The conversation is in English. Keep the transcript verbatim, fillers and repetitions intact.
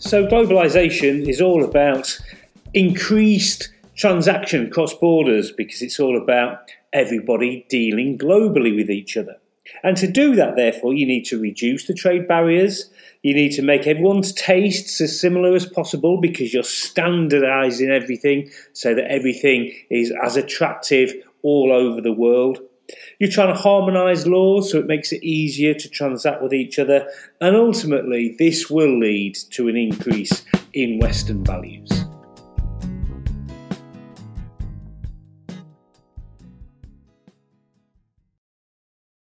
So globalisation is all about increased transaction across borders because it's all about everybody dealing globally with each other. And to do that, therefore, you need to reduce the trade barriers. You need to make everyone's tastes as similar as possible because you're standardising everything so that everything is as attractive all over the world. You're trying to harmonise laws so it makes it easier to transact with each other. And ultimately, this will lead to an increase in Western values.